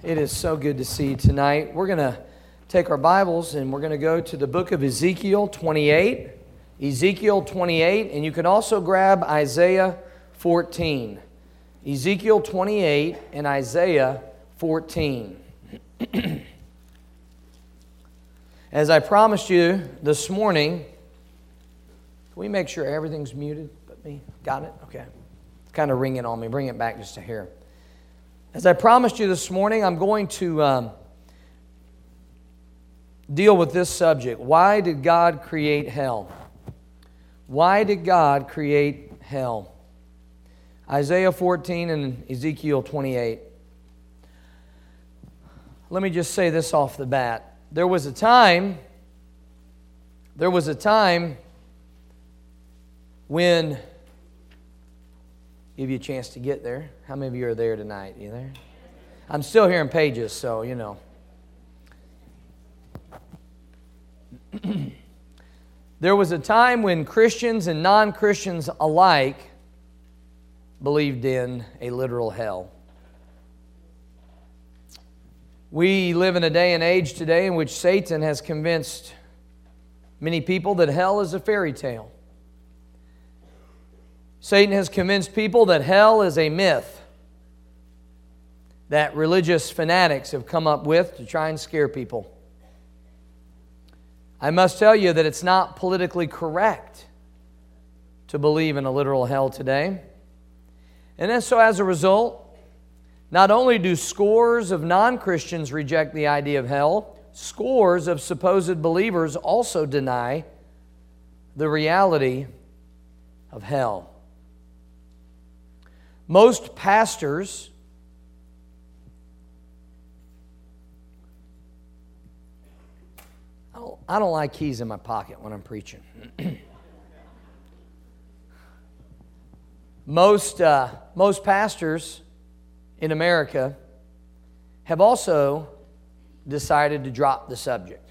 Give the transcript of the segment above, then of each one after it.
It is so good to see you tonight. We're going to take our Bibles and we're going to go to the book of Ezekiel 28. Ezekiel 28, and you can also grab Isaiah 14. Ezekiel 28 and Isaiah 14. As I promised you this morning, can we make sure everything's muted but me? Got it? Okay. It's kind of ringing on me. Bring it back just a hair. As I promised you this morning, I'm going to deal with this subject. Why did God create hell? Why did God create hell? Isaiah 14 and Ezekiel 28. Let me just say this off the bat. There was a time when, give you a chance to get there. How many of you are there tonight? You there? I'm still hearing pages, so you know. There was a time when Christians and non-Christians alike believed in a literal hell. We live in a day and age today in which Satan has convinced many people that hell is a fairy tale. Satan has convinced people that hell is a myth that religious fanatics have come up with to try and scare people. I must tell you that it's not politically correct to believe in a literal hell today. And so as a result, not only do scores of non-Christians reject the idea of hell, scores of supposed believers also deny the reality of hell. Most pastors I don't like keys in my pocket when I'm preaching. Most pastors in America have also decided to drop the subject.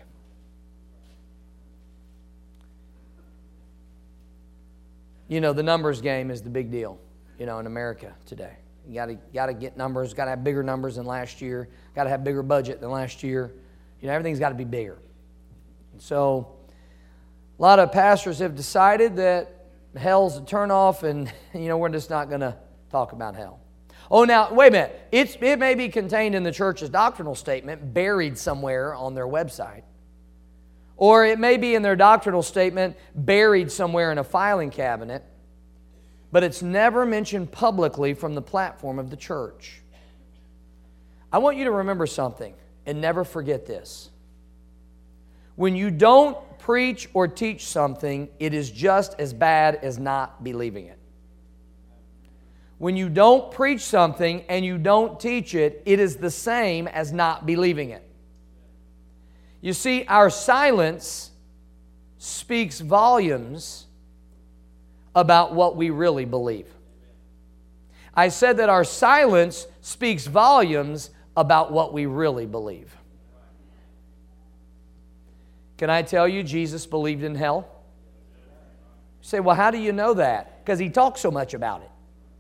You know, the numbers game is the big deal, you know, in America today. You got to get numbers, got to have bigger numbers than last year, got to have bigger budget than last year. You know, everything's got to be bigger. So, a lot of pastors have decided that hell's a turnoff and, you know, we're just not going to talk about hell. Oh, now, wait a minute. It may be contained in the church's doctrinal statement, buried somewhere on their website. Or it may be in their doctrinal statement, buried somewhere in a filing cabinet. But it's never mentioned publicly from the platform of the church. I want you to remember something and never forget this. When you don't preach or teach something, it is just as bad as not believing it. When you don't preach something and you don't teach it, it is the same as not believing it. You see, our silence speaks volumes about what we really believe. I said that our silence speaks volumes about what we really believe. Can I tell you Jesus believed in hell? You say, well, how do you know that? Because he talks so much about it.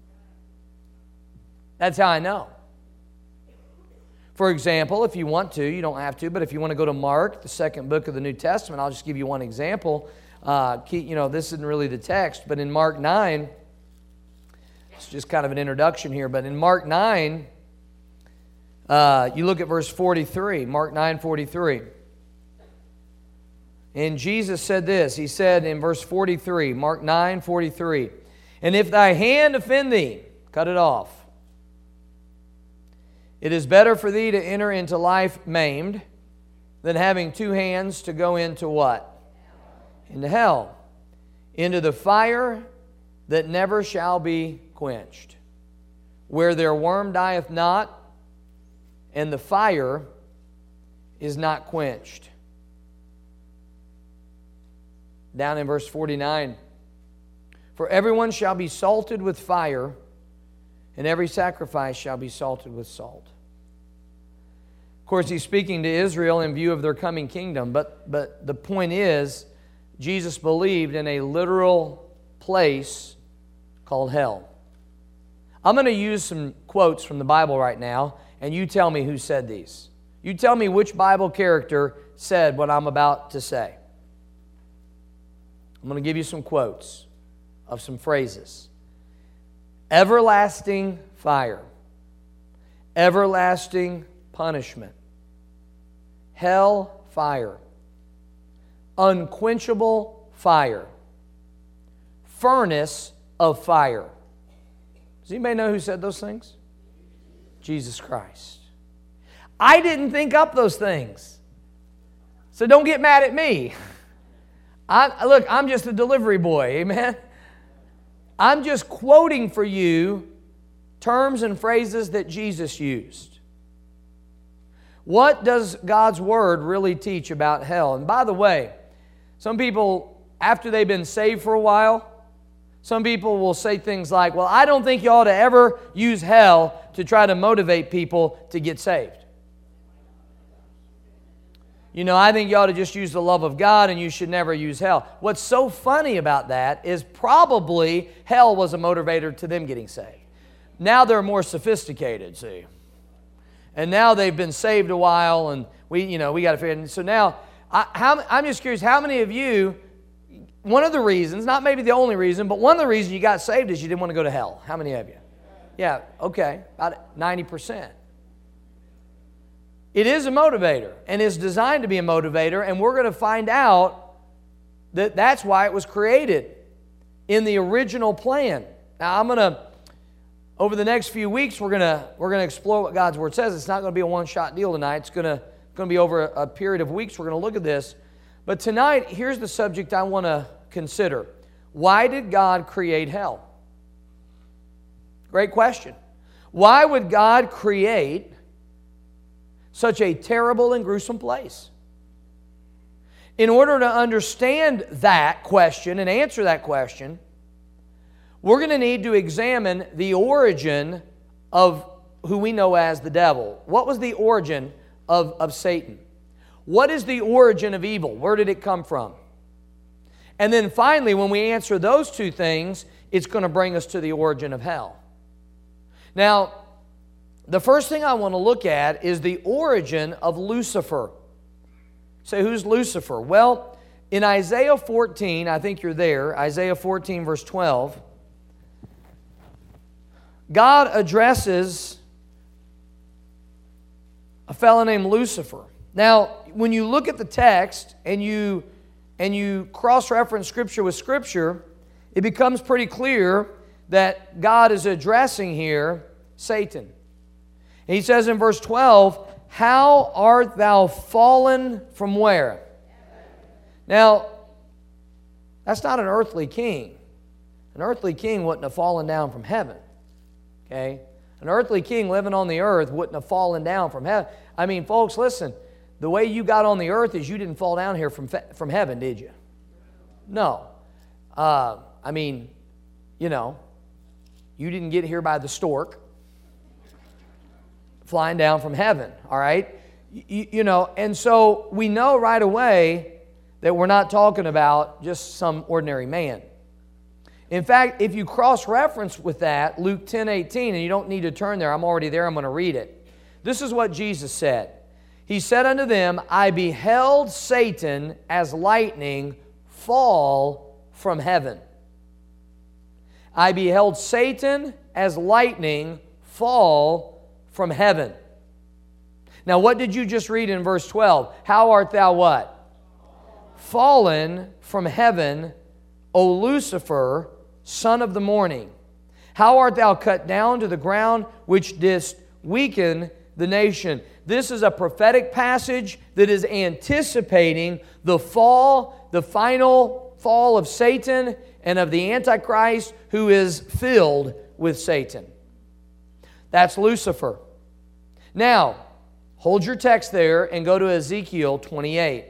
That's how I know. For example, if you want to, you don't have to, but if you want to go to Mark, the second book of the New Testament, I'll just give you one example. You know, this isn't really the text, but in Mark 9, it's just kind of an introduction here, but in Mark 9, you look at verse 43, Mark 9:43. And Jesus said this, he said in verse 43, Mark 9:43, and if thy hand offend thee, cut it off. It is better for thee to enter into life maimed than having two hands to go into what? Into hell. Into the fire that never shall be quenched, where their worm dieth not, and the fire is not quenched. Down in verse 49, for everyone shall be salted with fire, and every sacrifice shall be salted with salt. Of course, he's speaking to Israel in view of their coming kingdom, but the point is, Jesus believed in a literal place called hell. I'm going to use some quotes from the Bible right now, and you tell me who said these. You tell me which Bible character said what I'm about to say. I'm going to give you some quotes of some phrases. Everlasting fire. Everlasting punishment. Hell fire. Unquenchable fire. Furnace of fire. Does anybody know who said those things? Jesus Christ. I didn't think up those things. So don't get mad at me. Look, I'm just a delivery boy, amen? I'm just quoting for you terms and phrases that Jesus used. What does God's Word really teach about hell? And by the way, some people, after they've been saved for a while, some people will say things like, well, I don't think you ought to ever use hell to try to motivate people to get saved. You know, I think you ought to just use the love of God and you should never use hell. What's so funny about that is probably hell was a motivator to them getting saved. Now they're more sophisticated, see. And now they've been saved a while and we got to figure it out. So now, I'm just curious, how many of you, one of the reasons, not maybe the only reason, but one of the reasons you got saved is you didn't want to go to hell. How many of you? Yeah, okay, about 90%. It is a motivator, and it's designed to be a motivator, and we're going to find out that that's why it was created in the original plan. Now, over the next few weeks, we're going to explore what God's Word says. It's not going to be a one-shot deal tonight. It's going to be over a period of weeks. We're going to look at this. But tonight, here's the subject I want to consider. Why did God create hell? Great question. Why would God create such a terrible and gruesome place? In order to understand that question and answer that question, we're going to need to examine the origin of who we know as the devil. What was the origin of Satan? What is the origin of evil? Where did it come from? And then finally, when we answer those two things, it's going to bring us to the origin of hell. Now, the first thing I want to look at is the origin of Lucifer. Say, who's Lucifer? Well, in Isaiah 14, I think you're there, Isaiah 14 verse 12, God addresses a fellow named Lucifer. Now, when you look at the text and you cross-reference Scripture with Scripture, it becomes pretty clear that God is addressing here Satan. And he says in verse 12, how art thou fallen from where? Now, that's not an earthly king. An earthly king wouldn't have fallen down from heaven. Okay? An earthly king living on the earth wouldn't have fallen down from heaven. I mean, folks, listen. The way you got on the earth is you didn't fall down here from heaven, did you? No. I mean, you didn't get here by the stork flying down from heaven, all right? And so we know right away that we're not talking about just some ordinary man. In fact, if you cross-reference with that, Luke 10:18, and you don't need to turn there, I'm already there, I'm going to read it. This is what Jesus said. He said unto them, I beheld Satan as lightning fall from heaven. I beheld Satan as lightning fall from heaven. Now, what did you just read in verse 12? How art thou what? Fallen from heaven, O Lucifer, son of the morning. How art thou cut down to the ground, which didst weaken the nation? This is a prophetic passage that is anticipating the fall, the final fall of Satan and of the Antichrist who is filled with Satan. That's Lucifer. Now, hold your text there and go to Ezekiel 28.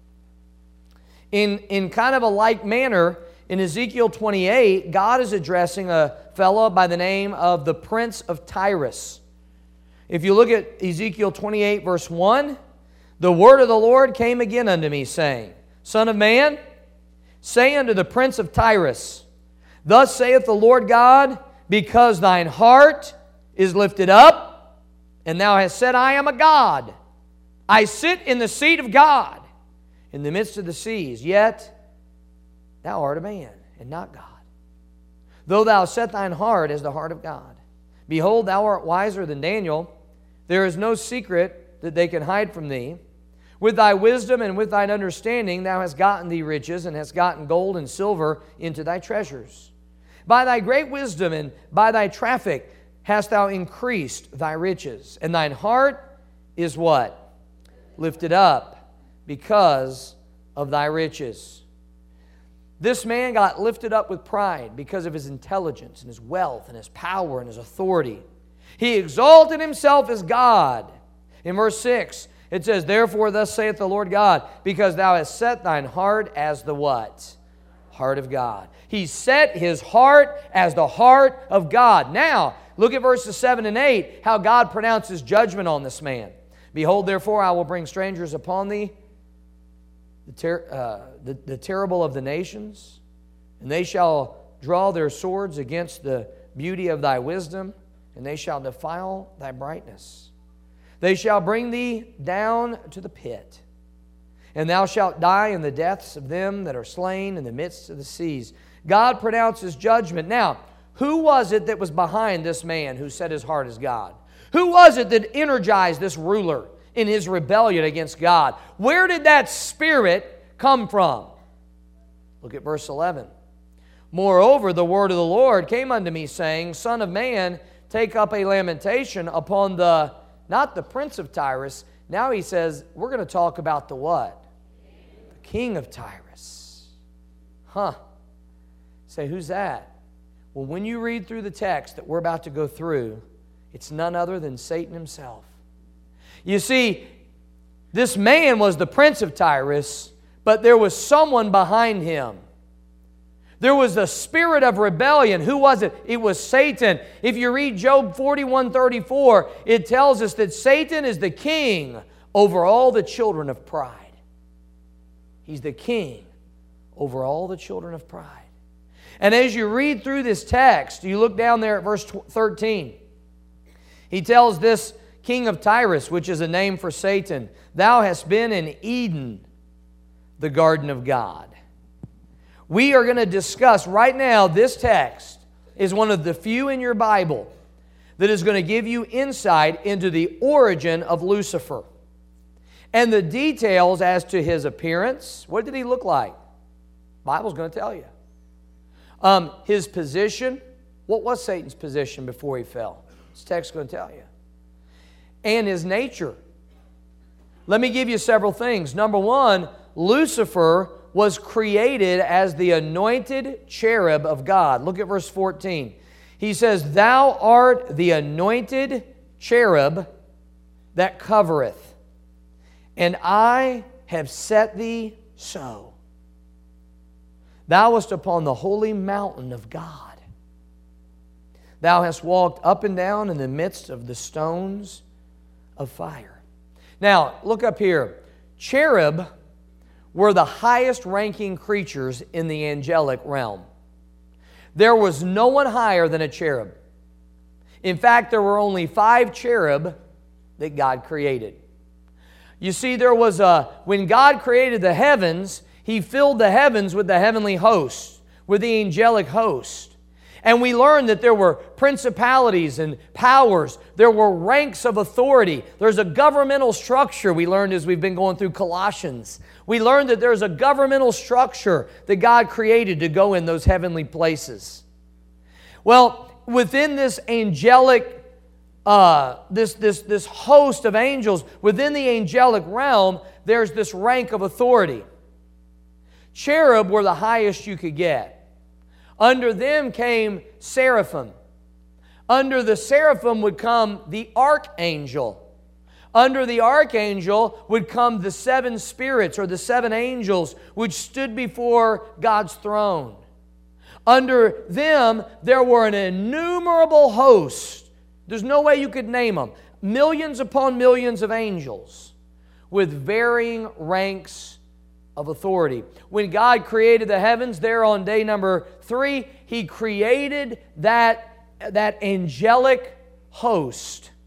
In kind of a like manner, in Ezekiel 28, God is addressing a fellow by the name of the Prince of Tyrus. If you look at Ezekiel 28, verse 1, the word of the Lord came again unto me, saying, Son of man, say unto the Prince of Tyrus, Thus saith the Lord God, because thine heart is lifted up, And thou hast said, I am a God. I sit in the seat of God in the midst of the seas. Yet thou art a man, and not God. Though thou set thine heart as the heart of God. Behold, thou art wiser than Daniel. There is no secret that they can hide from thee. With thy wisdom and with thine understanding thou hast gotten thee riches, and hast gotten gold and silver into thy treasures. By thy great wisdom and by thy traffic hast thou increased thy riches. And thine heart is what? Lifted up because of thy riches. This man got lifted up with pride because of his intelligence and his wealth and his power and his authority. He exalted himself as God. In verse 6, it says, Therefore thus saith the Lord God, because thou hast set thine heart as the what? Heart of God. He set his heart as the heart of God. Now, look at verses 7 and 8, how God pronounces judgment on this man. Behold, therefore, I will bring strangers upon thee, the terrible of the nations, and they shall draw their swords against the beauty of thy wisdom, and they shall defile thy brightness. They shall bring thee down to the pit, and thou shalt die in the deaths of them that are slain in the midst of the seas. God pronounces judgment. Now, who was it that was behind this man who set his heart as God? Who was it that energized this ruler in his rebellion against God? Where did that spirit come from? Look at verse 11. Moreover, the word of the Lord came unto me, saying, Son of man, take up a lamentation upon not the prince of Tyrus. Now he says, we're going to talk about the what? The king of Tyrus. Say, who's that? Well, when you read through the text that we're about to go through, it's none other than Satan himself. You see, this man was the prince of Tyrus, but there was someone behind him. There was a spirit of rebellion. Who was it? It was Satan. If you read Job 41:34, it tells us that Satan is the king over all the children of pride. He's the king over all the children of pride. And as you read through this text, you look down there at verse 13. He tells this king of Tyrus, which is a name for Satan, Thou hast been in Eden, the garden of God. We are going to discuss right now, this text is one of the few in your Bible that is going to give you insight into the origin of Lucifer and the details as to his appearance. What did he look like? The Bible's going to tell you. His position. What was Satan's position before he fell? This text is going to tell you. And his nature. Let me give you several things. Number one, Lucifer was created as the anointed cherub of God. Look at verse 14. He says, Thou art the anointed cherub that covereth, and I have set thee so. Thou wast upon the holy mountain of God. Thou hast walked up and down in the midst of the stones of fire. Now, look up here. Cherub were the highest ranking creatures in the angelic realm. There was no one higher than a cherub. In fact, there were only 5 cherub that God created. You see, when God created the heavens, He filled the heavens with the heavenly host, with the angelic host. And we learned that there were principalities and powers. There were ranks of authority. There's a governmental structure we learned as we've been going through Colossians. We learned that there's a governmental structure that God created to go in those heavenly places. Well, within this angelic, this host of angels, within the angelic realm, there's this rank of authority. Cherub were the highest you could get. Under them came seraphim. Under the seraphim would come the archangel. Under the archangel would come the 7 spirits, or the 7 angels, which stood before God's throne. Under them, there were an innumerable host. There's no way you could name them. Millions upon millions of angels with varying ranks of authority. When God created the heavens, there on day number 3, He created that angelic host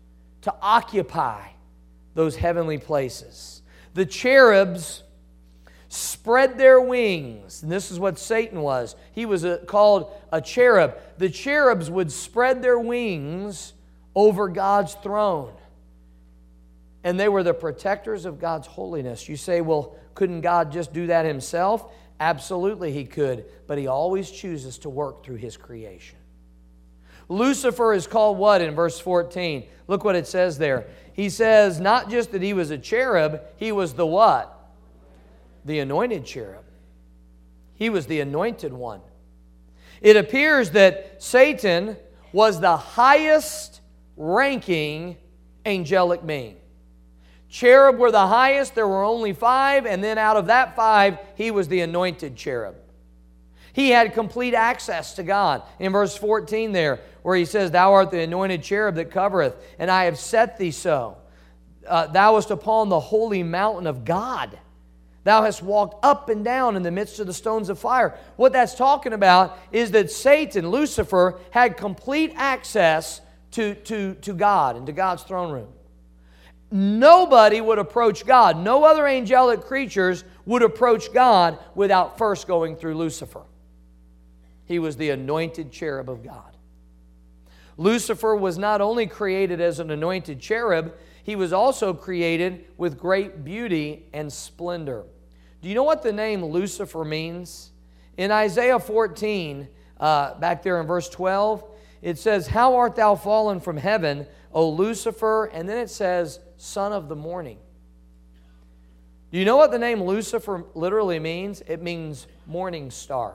to occupy those heavenly places. The cherubs spread their wings. And this is what Satan was. He was called a cherub. The cherubs would spread their wings over God's throne. And they were the protectors of God's holiness. You say, well, couldn't God just do that Himself? Absolutely He could, but He always chooses to work through His creation. Lucifer is called what in verse 14? Look what it says there. He says not just that he was a cherub, he was the what? The anointed cherub. He was the anointed one. It appears that Satan was the highest ranking angelic being. Cherub were the highest. There were only 5, and then out of that 5, he was the anointed cherub. He had complete access to God. In verse 14 there, where he says, Thou art the anointed cherub that covereth, and I have set thee so. Thou wast upon the holy mountain of God. Thou hast walked up and down in the midst of the stones of fire. What that's talking about is that Satan, Lucifer, had complete access to God and to God's throne room. Nobody would approach God. No other angelic creatures would approach God without first going through Lucifer. He was the anointed cherub of God. Lucifer was not only created as an anointed cherub, he was also created with great beauty and splendor. Do you know what the name Lucifer means? In Isaiah 14, back there in verse 12, it says, How art thou fallen from heaven, O Lucifer? And then it says, Son of the morning. Do you know what the name Lucifer literally means? It means morning star.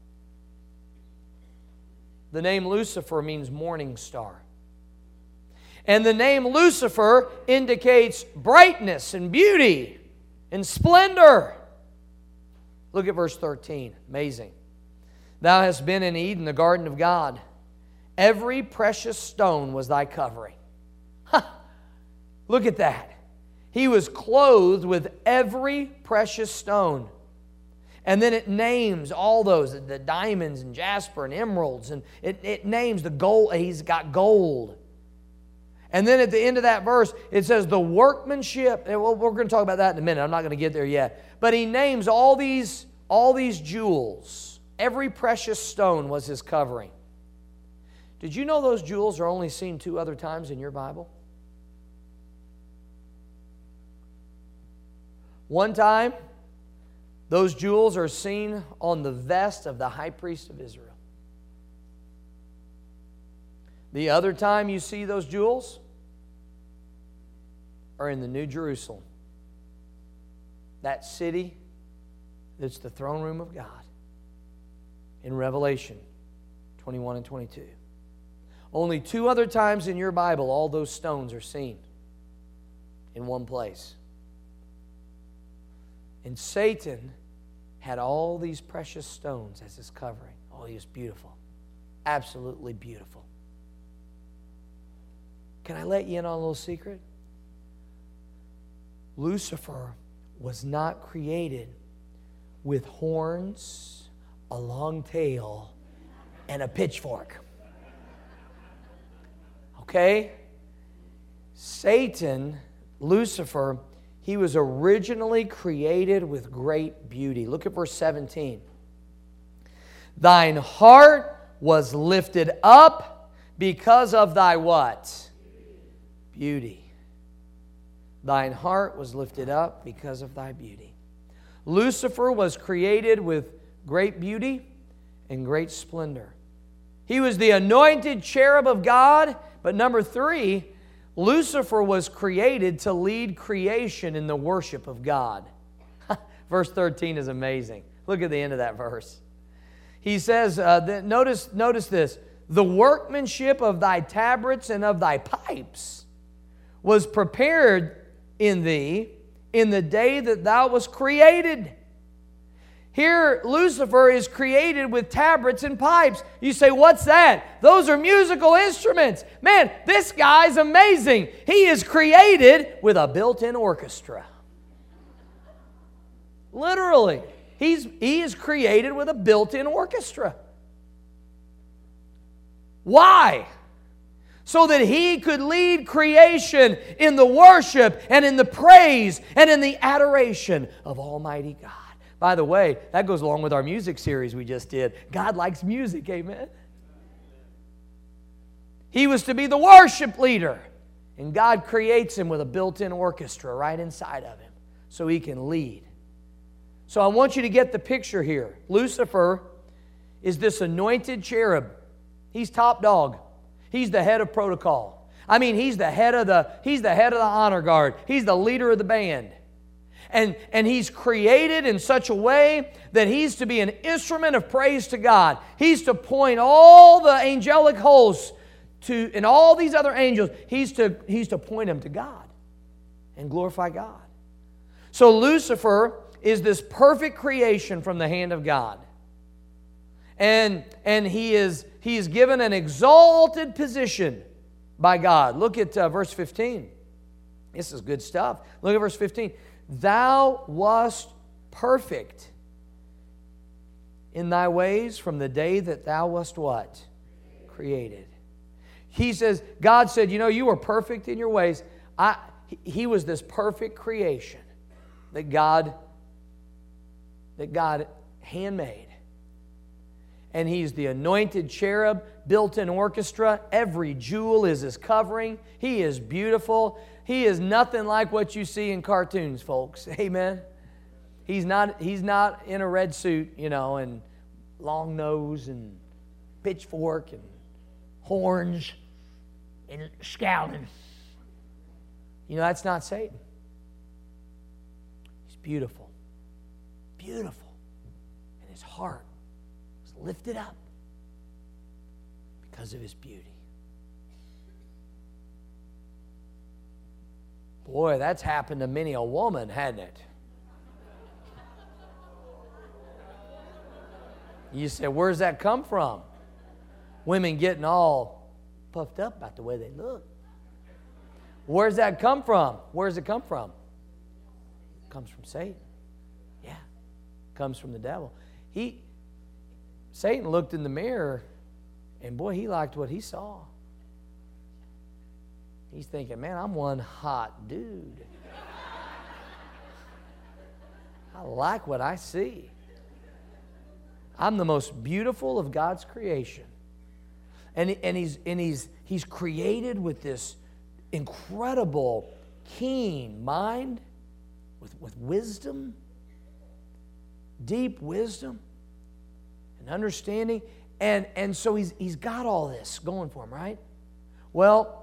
The name Lucifer means morning star. And the name Lucifer indicates brightness and beauty and splendor. Look at verse 13. Amazing. Thou hast been in Eden, the garden of God. Every precious stone was thy covering. Look at that. He was clothed with every precious stone. And then it names all those, the diamonds and jasper and emeralds. And it names the gold. He's got gold. And then at the end of that verse, it says the workmanship. Well, we're going to talk about that in a minute. I'm not going to get there yet. But he names all these jewels. Every precious stone was his covering. Did you know those jewels are only seen 2 other times in your Bible? One time, those jewels are seen on the vest of the high priest of Israel. The other time you see those jewels are in the New Jerusalem. That city that's the throne room of God. In Revelation 21 and 22. Only 2 other times in your Bible all those stones are seen in one place. And Satan had all these precious stones as his covering. Oh, he was beautiful. Absolutely beautiful. Can I let you in on a little secret? Lucifer was not created with horns, a long tail, and a pitchfork. Okay? Satan, Lucifer, he was originally created with great beauty. Look at verse 17. Thine heart was lifted up because of thy what? Beauty. Thine heart was lifted up because of thy beauty. Lucifer was created with great beauty and great splendor. He was the anointed cherub of God. But number 3, Lucifer was created to lead creation in the worship of God. Verse 13 is amazing. Look at the end of that verse. He says, notice this. The workmanship of thy tabrets and of thy pipes was prepared in thee in the day that thou wast created. Here, Lucifer is created with tabrets and pipes. You say, what's that? Those are musical instruments. Man, this guy's amazing. He is created with a built-in orchestra. Literally. He is created with a built-in orchestra. Why? so that He could lead creation in the worship and in the praise and in the adoration of Almighty God. By the way, that goes along with our music series we just did. God likes music, amen? He was to be the worship leader, and God creates him with a built-in orchestra right inside of him so he can lead. So I want you to get the picture here. Lucifer is this anointed cherub. He's top dog. He's the head of protocol. I mean, he's the head of the honor guard. He's the leader of the band. And he's created in such a way that he's to be an instrument of praise to God. He's to point all the angelic hosts to, and all these other angels, he's to point them to God and glorify God. So Lucifer is this perfect creation from the hand of God. And he is given an exalted position by God. Look at verse 15. This is good stuff. Look at verse 15. Thou wast perfect in thy ways from the day that thou wast what? Created. He says, God said, you were perfect in your ways. He was this perfect creation that God handmade. And He's the anointed cherub, built-in orchestra. Every jewel is His covering. He is beautiful. He is nothing like what you see in cartoons, folks. Amen. He's not in a red suit, and long nose and pitchfork and horns and scowling. That's not Satan. He's beautiful. Beautiful. And his heart is lifted up because of his beauty. Boy, that's happened to many a woman, hasn't it? You say, where's that come from? Women getting all puffed up about the way they look. Where's that come from? Where does it come from? It comes from Satan. Yeah. It comes from the devil. Satan looked in the mirror, and boy, he liked what he saw. He's thinking, man, I'm one hot dude. I like what I see. I'm the most beautiful of God's creation. And he's created with this incredible, keen mind, with wisdom, deep wisdom and understanding. And so he's got all this going for him, right? Well,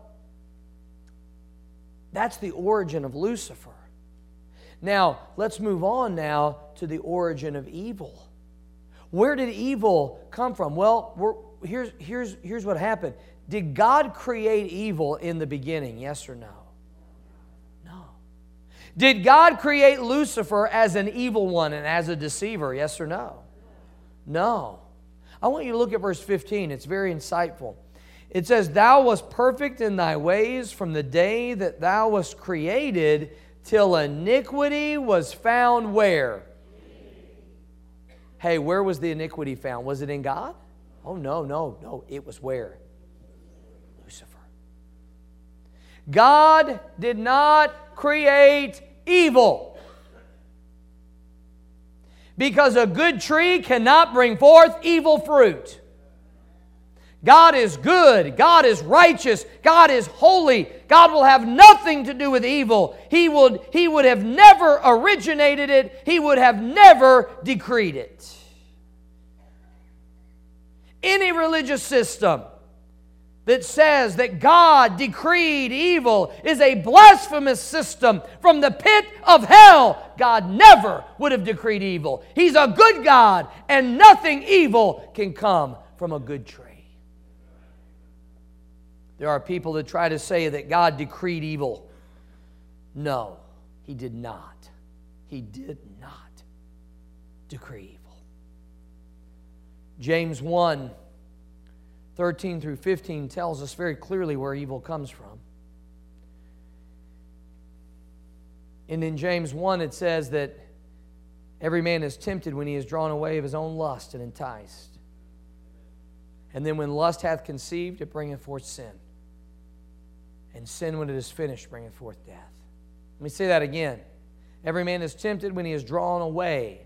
that's the origin of Lucifer. Now, let's move on now to the origin of evil. Where did evil come from? Well, here's what happened. Did God create evil in the beginning? Yes or no? No. Did God create Lucifer as an evil one and as a deceiver? Yes or no? No. I want you to look at verse 15. It's very insightful. It says, Thou wast perfect in thy ways from the day that thou wast created till iniquity was found where? Hey, where was the iniquity found? Was it in God? Oh, no. It was where? Lucifer. God did not create evil. Because a good tree cannot bring forth evil fruit. God is good. God is righteous. God is holy. God will have nothing to do with evil. He would have never originated it. He would have never decreed it. Any religious system that says that God decreed evil is a blasphemous system from the pit of hell. God never would have decreed evil. He's a good God, and nothing evil can come from a good tree. There are people that try to say that God decreed evil. No, He did not. He did not decree evil. James 1, 13 through 15 tells us very clearly where evil comes from. And in James 1 it says that every man is tempted when he is drawn away of his own lust and enticed. And then when lust hath conceived, it bringeth forth sin. And sin, when it is finished, bringeth forth death. Let me say that again. Every man is tempted when he is drawn away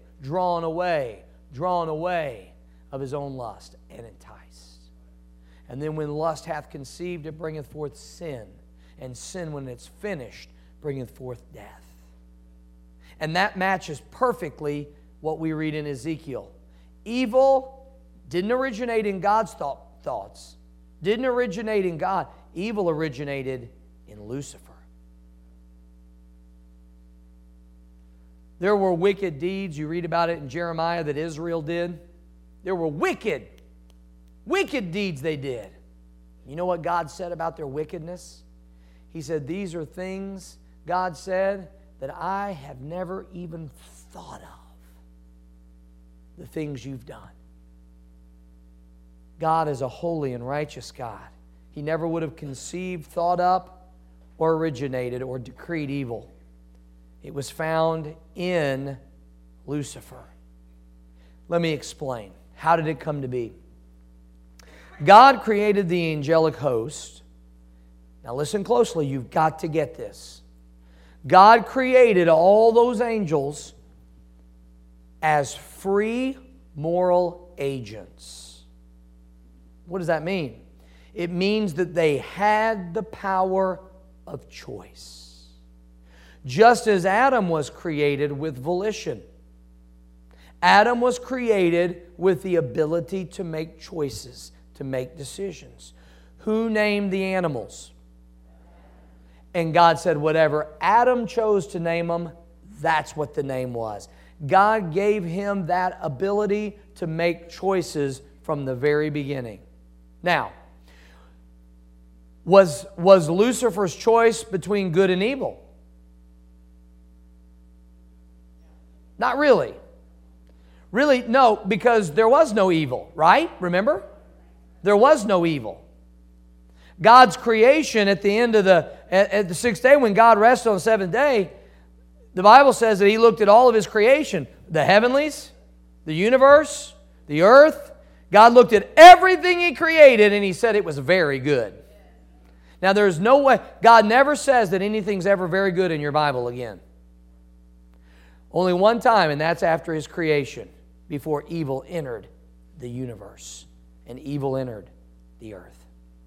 of his own lust, and enticed. And then when lust hath conceived, it bringeth forth sin. And sin, when it's finished, bringeth forth death. And that matches perfectly what we read in Ezekiel. Evil didn't originate in God's thoughts. Didn't originate in God. Evil originated in Lucifer. There were wicked deeds, you read about it in Jeremiah, that Israel did. There were wicked deeds they did. You know what God said about their wickedness? He said, these are things, God said, that I have never even thought of. The things you've done. God is a holy and righteous God. He never would have conceived, thought up, or originated, or decreed evil. It was found in Lucifer. Let me explain. How did it come to be? God created the angelic host. Now listen closely, you've got to get this. God created all those angels as free moral agents. What does that mean? It means that they had the power of choice. Just as Adam was created with volition. Adam was created with the ability to make choices, to make decisions. Who named the animals? And God said, whatever Adam chose to name them, that's what the name was. God gave him that ability to make choices from the very beginning. Now, was Lucifer's choice between good and evil? Not really. Really, no, because there was no evil, right? Remember? There was no evil. God's creation at the end of at the sixth day, when God rested on the seventh day, the Bible says that He looked at all of His creation, the heavenlies, the universe, the earth. God looked at everything He created and He said it was very good. Now there's no way, God never says that anything's ever very good in your Bible again. Only one time, and that's after His creation, before evil entered the universe and evil entered the earth.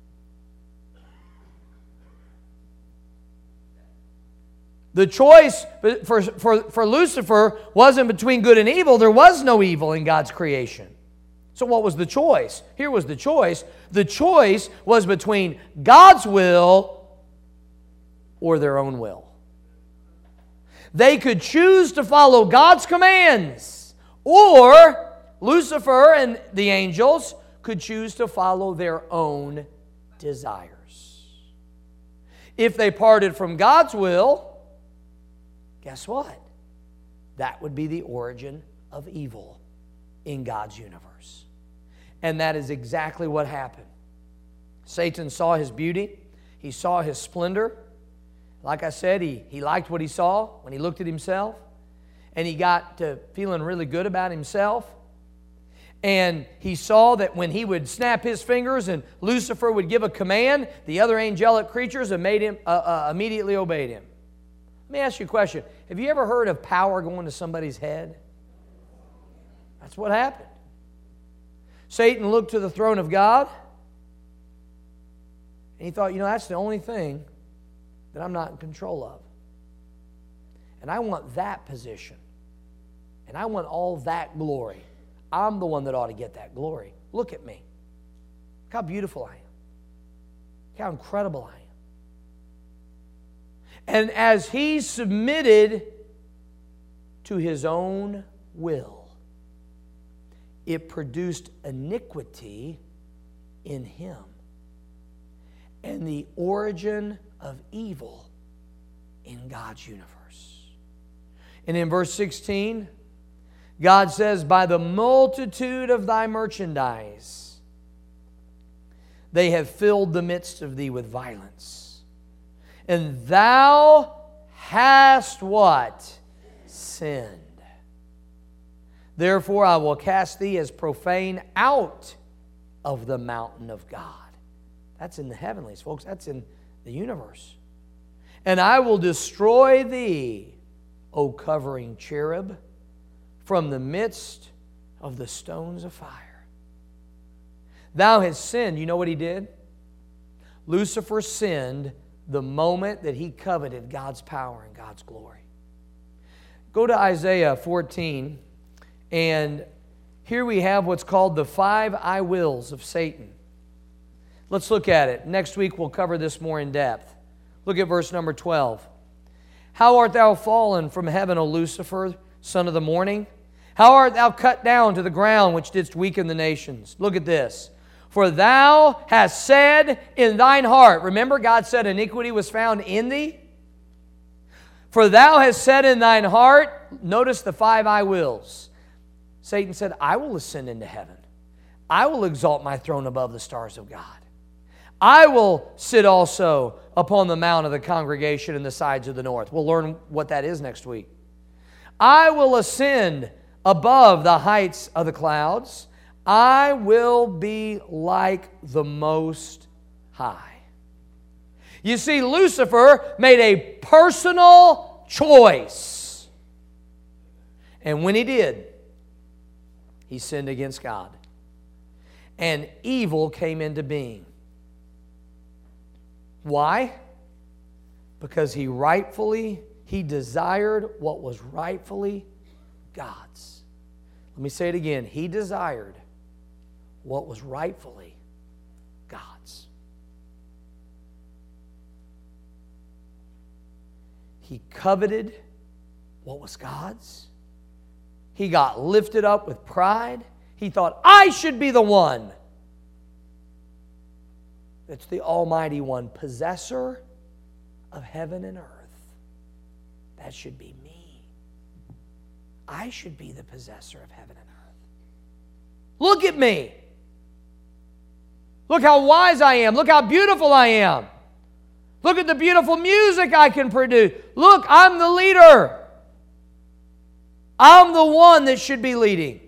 The choice for Lucifer wasn't between good and evil. There was no evil in God's creation. So what was the choice? Here was the choice. The choice was between God's will or their own will. They could choose to follow God's commands, or Lucifer and the angels could choose to follow their own desires. If they parted from God's will, guess what? That would be the origin of evil in God's universe. And that is exactly what happened. Satan saw his beauty. He saw his splendor. Like I said, he liked what he saw when he looked at himself. And he got to feeling really good about himself. And he saw that when he would snap his fingers and Lucifer would give a command, the other angelic creatures immediately obeyed him. Let me ask you a question. Have you ever heard of power going to somebody's head? That's what happened. Satan looked to the throne of God, and he thought, that's the only thing that I'm not in control of. And I want that position. And I want all that glory. I'm the one that ought to get that glory. Look at me. Look how beautiful I am. Look how incredible I am. And as he submitted to his own will, it produced iniquity in him and the origin of evil in God's universe. And in verse 16, God says, by the multitude of thy merchandise, they have filled the midst of thee with violence. And thou hast what? Sinned. Therefore I will cast thee as profane out of the mountain of God. That's in the heavenlies, folks. That's in the universe. And I will destroy thee, O covering cherub, from the midst of the stones of fire. Thou hast sinned. You know what he did? Lucifer sinned the moment that he coveted God's power and God's glory. Go to Isaiah 14, and here we have what's called the 5 I wills of Satan. Let's look at it. Next week we'll cover this more in depth. Look at verse number 12. How art thou fallen from heaven, O Lucifer, son of the morning? How art thou cut down to the ground, which didst weaken the nations? Look at this. For thou hast said in thine heart. Remember, God said iniquity was found in thee? For thou hast said in thine heart, notice the 5 I wills. Satan said, I will ascend into heaven. I will exalt my throne above the stars of God. I will sit also upon the mount of the congregation in the sides of the north. We'll learn what that is next week. I will ascend above the heights of the clouds. I will be like the Most High. You see, Lucifer made a personal choice. And when he did, he sinned against God. And evil came into being. Why? Because he desired what was rightfully God's. Let me say it again. He desired what was rightfully God's. He coveted what was God's. He got lifted up with pride. He thought, I should be the one. It's the Almighty One, possessor of heaven and earth. That should be me. I should be the possessor of heaven and earth. Look at me. Look how wise I am. Look how beautiful I am. Look at the beautiful music I can produce. Look, I'm the leader. I'm the one that should be leading.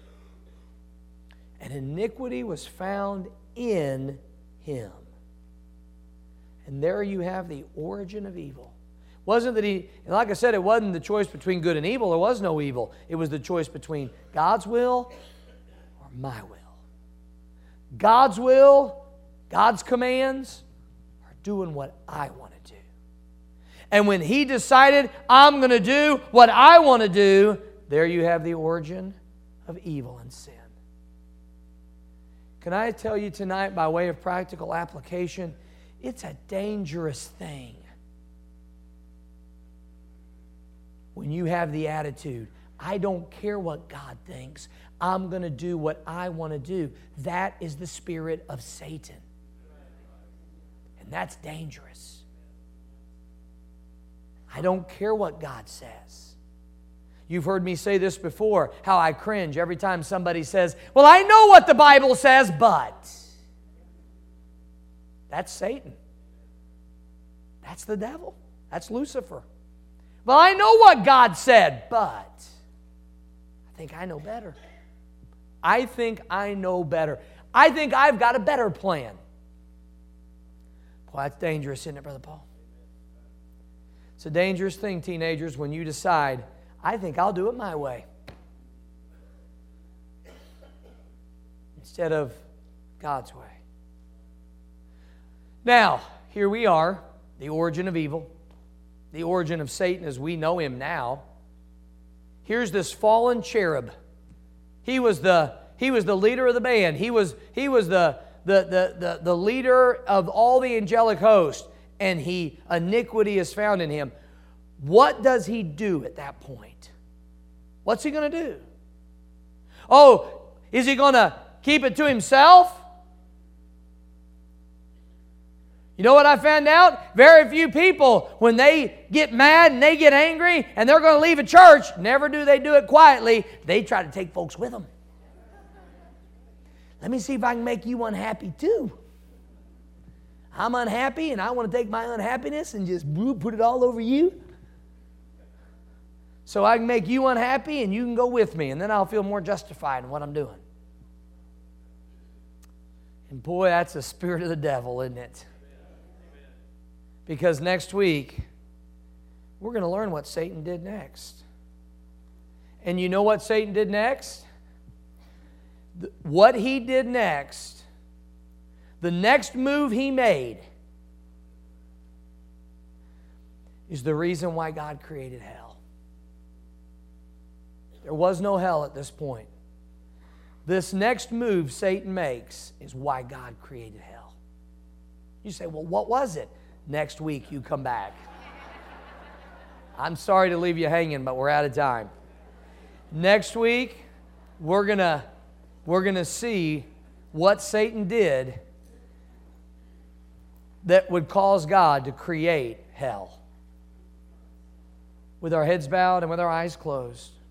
And iniquity was found in him. And there you have the origin of evil. Wasn't that he, and like I said, it wasn't the choice between good and evil. There was no evil. It was the choice between God's will or my will. God's will, God's commands, are doing what I want to do. And when he decided, I'm going to do what I want to do, there you have the origin of evil and sin. Can I tell you tonight, by way of practical application, it's a dangerous thing when you have the attitude, I don't care what God thinks, I'm going to do what I want to do. That is the spirit of Satan. And that's dangerous. I don't care what God says. You've heard me say this before, how I cringe every time somebody says, well, I know what the Bible says, but. That's Satan. That's the devil. That's Lucifer. Well, I know what God said, but I think I know better. I think I know better. I think I've got a better plan. Boy, that's dangerous, isn't it, Brother Paul? It's a dangerous thing, teenagers, when you decide, I think I'll do it my way, instead of God's way. Now, here we are, the origin of evil, the origin of Satan as we know him now. Here's this fallen cherub. He was the leader of the band. He was the leader of all the angelic host, and iniquity is found in him. What does he do at that point? What's he going to do? Oh, is he going to keep it to himself? You know what I found out? Very few people, when they get mad and they get angry and they're going to leave a church, never do they do it quietly. They try to take folks with them. Let me see if I can make you unhappy too. I'm unhappy and I want to take my unhappiness and just put it all over you. So I can make you unhappy and you can go with me, and then I'll feel more justified in what I'm doing. And boy, that's the spirit of the devil, isn't it? Because next week, we're going to learn what Satan did next. And you know what Satan did next? What he did next, the next move he made, is the reason why God created hell. There was no hell at this point. This next move Satan makes is why God created hell. You say, well, what was it? Next week you come back. I'm sorry to leave you hanging, but we're out of time. Next week, we're gonna see what Satan did that would cause God to create hell. With our heads bowed and with our eyes closed,